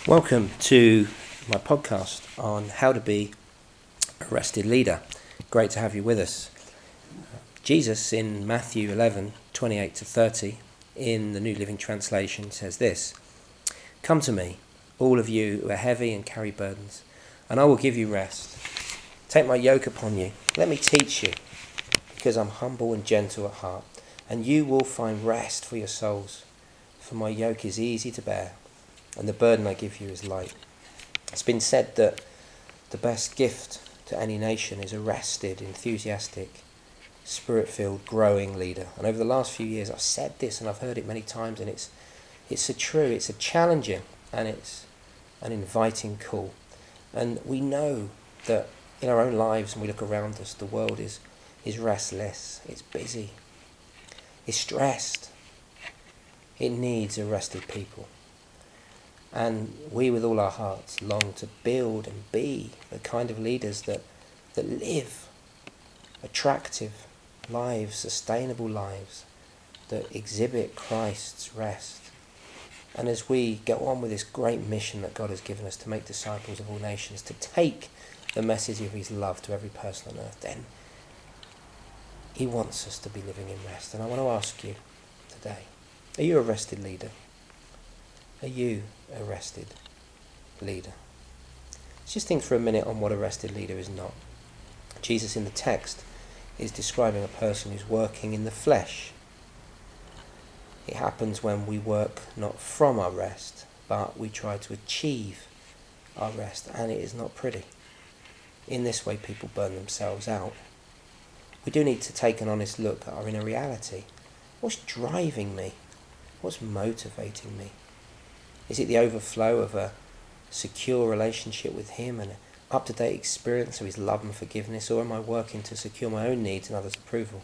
Welcome to my podcast on how to be a rested leader. Great to have you with us. Jesus in Matthew 11:28-30 in the New Living Translation says this: "Come to me, all of you who are heavy and carry burdens, and I will give you rest. Take my yoke upon you. Let me teach you, because I'm humble and gentle at heart, and you will find rest for your souls. For my yoke is easy to bear, and the burden I give you is light." It's been said that the best gift to any nation is a rested, enthusiastic, spirit-filled, growing leader. And over the last few years I've said this and I've heard it many times, and it's a true, it's a challenging, and it's an inviting call. And we know that in our own lives, when we look around us, the world is restless, it's busy, it's stressed. It needs a rested people. And we, with all our hearts, long to build and be the kind of leaders that live attractive lives, sustainable lives, that exhibit Christ's rest. And as we go on with this great mission that God has given us to make disciples of all nations, to take the message of his love to every person on earth, then he wants us to be living in rest. And I want to ask you today, are you a rested leader? Are you a rested leader? Let's just think for a minute on what a rested leader is not. Jesus in the text is describing a person who's working in the flesh. It happens when we work not from our rest, but we try to achieve our rest, and it is not pretty. In this way, people burn themselves out. We do need to take an honest look at our inner reality. What's driving me? What's motivating me? Is it the overflow of a secure relationship with him and an up-to-date experience of his love and forgiveness, or am I working to secure my own needs and others' approval?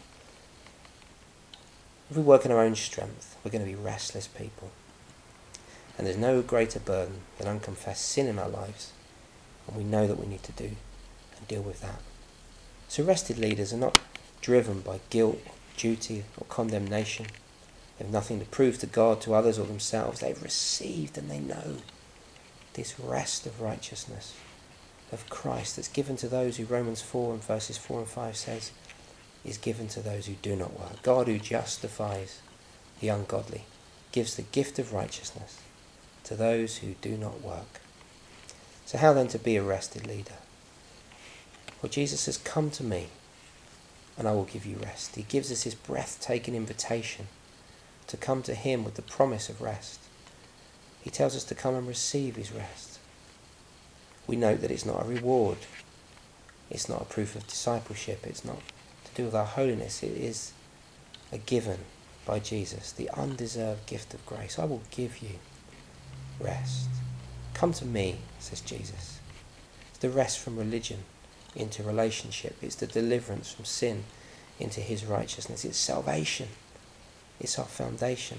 If we work in our own strength, we're going to be restless people. And there's no greater burden than unconfessed sin in our lives, and we know that we need to do and deal with that. So rested leaders are not driven by guilt, or duty, or condemnation. They have nothing to prove to God, to others, or themselves. They've received and they know this rest of righteousness of Christ that's given to those who Romans 4 and verses 4 and 5 says is given to those who do not work. God, who justifies the ungodly, gives the gift of righteousness to those who do not work. So how then to be a rested leader? Well, Jesus says, "Come to me and I will give you rest." He gives us his breathtaking invitation to come to him with the promise of rest. He tells us to come and receive his rest. We note that it's not a reward. It's not a proof of discipleship. It's not to do with our holiness. It is a given by Jesus, the undeserved gift of grace. I will give you rest. Come to me, says Jesus. It's the rest from religion into relationship. It's the deliverance from sin into his righteousness. It's salvation. It's our foundation.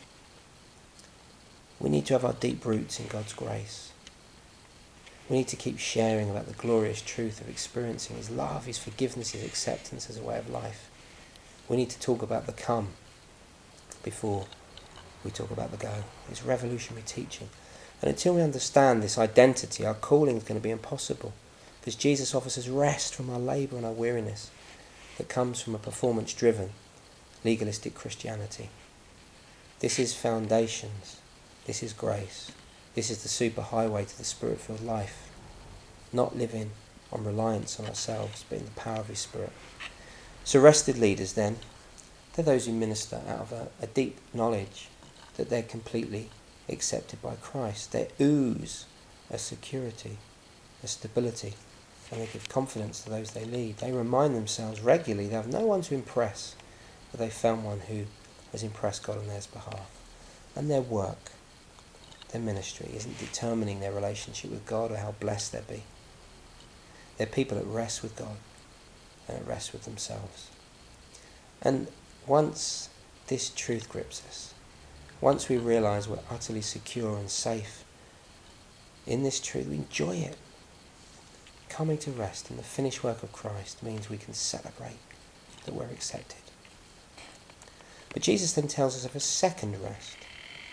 We need to have our deep roots in God's grace. We need to keep sharing about the glorious truth of experiencing his love, his forgiveness, his acceptance as a way of life. We need to talk about the come before we talk about the go. It's revolutionary teaching. And until we understand this identity, our calling is going to be impossible, because Jesus offers us rest from our labour and our weariness that comes from a performance-driven, legalistic Christianity. This is foundations. This is grace. This is the superhighway to the spirit-filled life. Not living on reliance on ourselves, but in the power of his Spirit. So rested leaders then, they're those who minister out of a deep knowledge that they're completely accepted by Christ. They ooze a security, a stability, and they give confidence to those they lead. They remind themselves regularly they have no one to impress, but they found one who has impressed God on their behalf. And their work, their ministry, isn't determining their relationship with God or how blessed they'll be. They're people at rest with God and at rest with themselves. And once this truth grips us, once we realise we're utterly secure and safe in this truth, we enjoy it. Coming to rest in the finished work of Christ means we can celebrate that we're accepted. But Jesus then tells us of a second rest.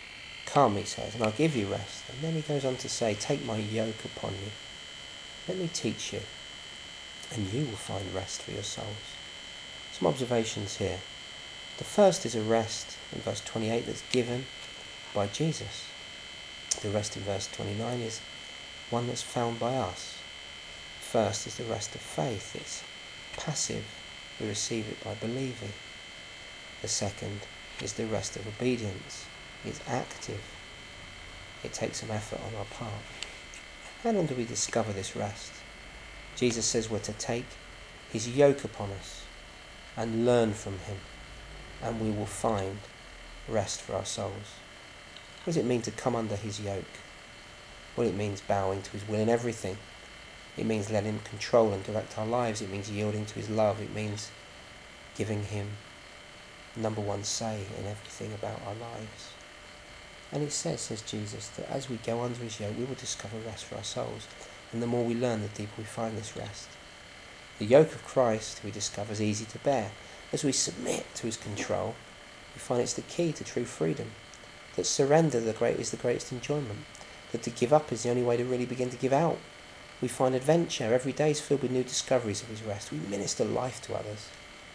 Come, he says, and I'll give you rest. And then he goes on to say, take my yoke upon you. Let me teach you, and you will find rest for your souls. Some observations here. The first is a rest in verse 28 that's given by Jesus. The rest in verse 29 is one that's found by us. First is the rest of faith. It's passive. We receive it by believing. The second is the rest of obedience. It's active. It takes some effort on our part. How long do we discover this rest? Jesus says we're to take his yoke upon us and learn from him, and we will find rest for our souls. What does it mean to come under his yoke? Well, it means bowing to his will in everything. It means letting him control and direct our lives. It means yielding to his love. It means giving him number one say in everything about our lives. And it says Jesus, that as we go under his yoke, we will discover rest for our souls. And the more we learn, the deeper we find this rest. The yoke of Christ, we discover, is easy to bear. As we submit to his control, we find it's the key to true freedom. That surrender is the greatest enjoyment. That to give up is the only way to really begin to give out. We find adventure. Every day is filled with new discoveries of his rest. We minister life to others.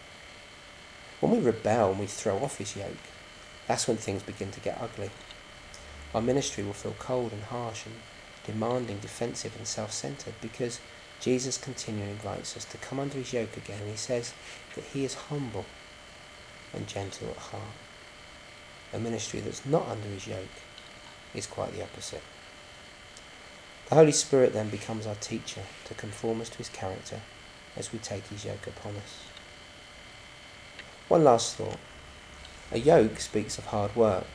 When we rebel and we throw off his yoke, that's when things begin to get ugly. Our ministry will feel cold and harsh and demanding, defensive and self-centered, because Jesus continually invites us to come under his yoke again, and he says that he is humble and gentle at heart. A ministry that's not under his yoke is quite the opposite. The Holy Spirit then becomes our teacher to conform us to his character as we take his yoke upon us. One last thought. A yoke speaks of hard work.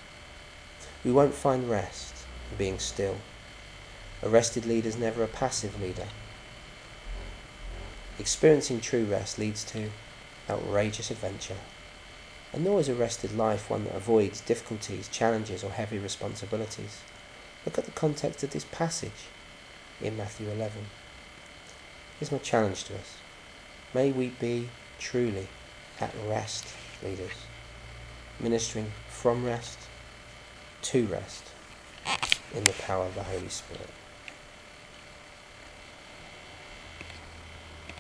We won't find rest in being still. A rested leader is never a passive leader. Experiencing true rest leads to outrageous adventure. And nor is a rested life one that avoids difficulties, challenges or heavy responsibilities. Look at the context of this passage in Matthew 11. Here's my challenge to us. May we be truly at rest leaders, ministering from rest to rest in the power of the Holy Spirit.